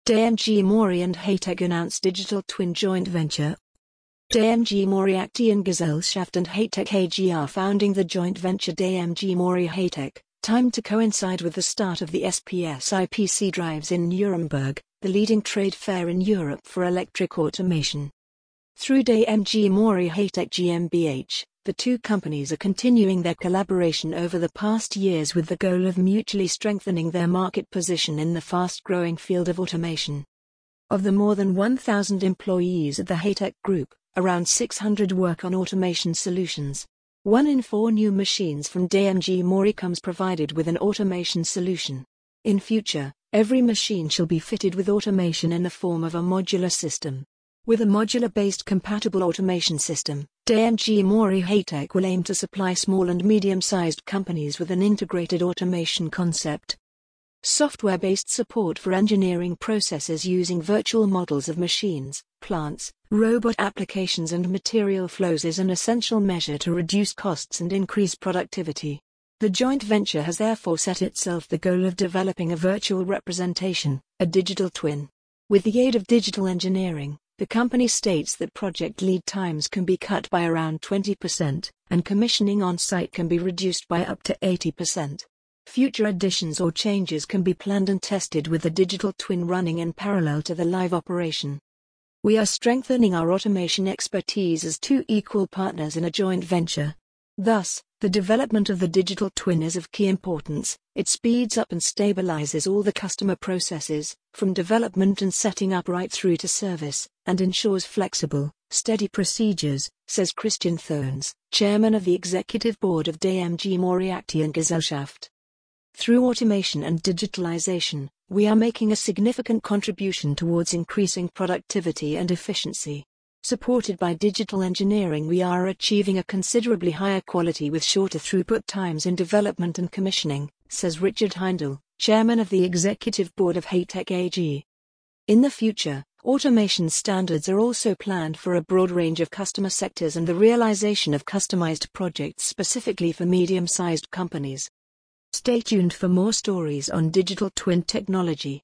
DMG Mori and Haytech announced digital twin joint venture. DMG Mori Aktiengesellschaft and Haytech AG are founding the joint venture DMG Mori Haytech, timed to coincide with the start of the SPS IPC drives in Nuremberg, the leading trade fair in Europe for electric automation. Through DMG Mori Haytech GmbH, the two companies are continuing their collaboration over the past years with the goal of mutually strengthening their market position in the fast-growing field of automation. Of the more than 1,000 employees at the Haytech Group, around 600 work on automation solutions. 1 in 4 new machines from DMG Mori comes provided with an automation solution. In future, every machine shall be fitted with automation in the form of a modular system. With a modular-based compatible automation system, DMG Mori Haytech will aim to supply small and medium-sized companies with an integrated automation concept. Software-based support for engineering processes using virtual models of machines, plants, robot applications and material flows is an essential measure to reduce costs and increase productivity. The joint venture has therefore set itself the goal of developing a virtual representation, a digital twin. With the aid of digital engineering, the company states that project lead times can be cut by around 20%, and commissioning on site can be reduced by up to 80%. Future additions or changes can be planned and tested with the digital twin running in parallel to the live operation. We are strengthening our automation expertise as two equal partners in a joint venture. Thus, the development of the digital twin is of key importance. It speeds up and stabilizes all the customer processes, from development and setting up right through to service, and ensures flexible, steady procedures, says Christian Thurns, chairman of the executive board of DMG Mori Aktiengesellschaft. Through automation and digitalization, we are making a significant contribution towards increasing productivity and efficiency. Supported by digital engineering, we are achieving a considerably higher quality with shorter throughput times in development and commissioning, says Richard Heindel, chairman of the executive board of Haytech AG. In the future, automation standards are also planned for a broad range of customer sectors and the realization of customized projects specifically for medium-sized companies. Stay tuned for more stories on digital twin technology.